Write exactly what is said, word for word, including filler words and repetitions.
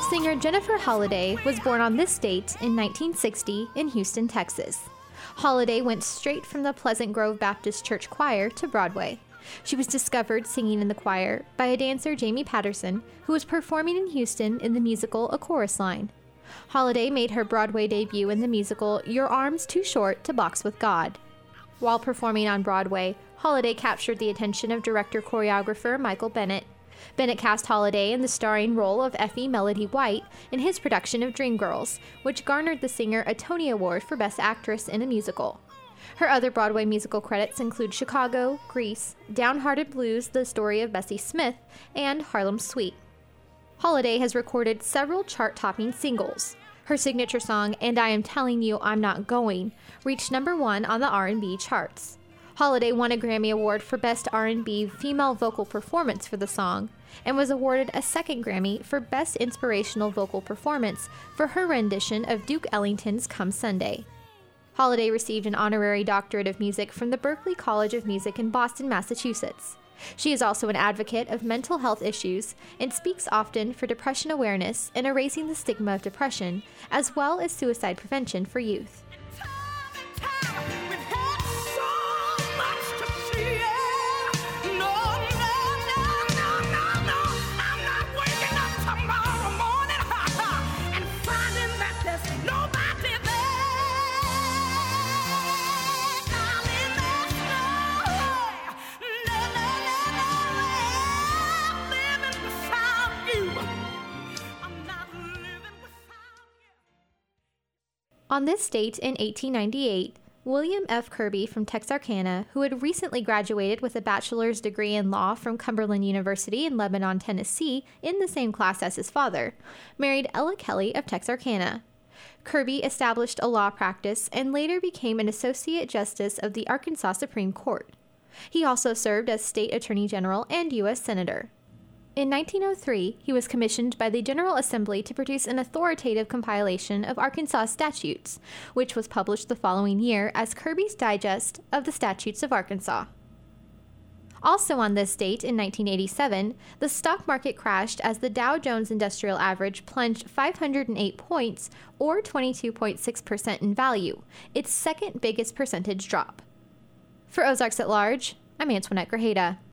Singer Jennifer Holliday was born on this date in nineteen sixty in Houston, Texas. Holliday went straight from the Pleasant Grove Baptist Church choir to Broadway. She was discovered singing in the choir by a dancer, Jamie Patterson, who was performing in Houston in the musical A Chorus Line. Holliday made her Broadway debut in the musical Your Arms Too Short to Box with God. While performing on Broadway, Holliday captured the attention of director-choreographer Michael Bennett. Bennett cast Holliday in the starring role of Effie Melody White in his production of Dreamgirls, which garnered the singer a Tony Award for Best Actress in a Musical. Her other Broadway musical credits include Chicago, Grease, Downhearted Blues, The Story of Bessie Smith, and Harlem Suite. Holliday has recorded several chart-topping singles. Her signature song, And I Am Telling You I'm Not Going, reached number one on the R and B charts. Holliday won a Grammy Award for Best R and B Female Vocal Performance for the song, and was awarded a second Grammy for Best Inspirational Vocal Performance for her rendition of Duke Ellington's Come Sunday. Holliday received an honorary doctorate of music from the Berklee College of Music in Boston, Massachusetts. She is also an advocate of mental health issues and speaks often for depression awareness and erasing the stigma of depression, as well as suicide prevention for youth. On this date in eighteen ninety-eight, William F. Kirby from Texarkana, who had recently graduated with a bachelor's degree in law from Cumberland University in Lebanon, Tennessee, in the same class as his father, married Ella Kelly of Texarkana. Kirby established a law practice and later became an Associate Justice of the Arkansas Supreme Court. He also served as State Attorney General and U S Senator. In nineteen oh three, he was commissioned by the General Assembly to produce an authoritative compilation of Arkansas statutes, which was published the following year as Kirby's Digest of the Statutes of Arkansas. Also on this date in nineteen eighty-seven, the stock market crashed as the Dow Jones Industrial Average plunged five hundred eight points, or twenty-two point six percent in value, its second biggest percentage drop. For Ozarks at Large, I'm Antoinette Grajeda.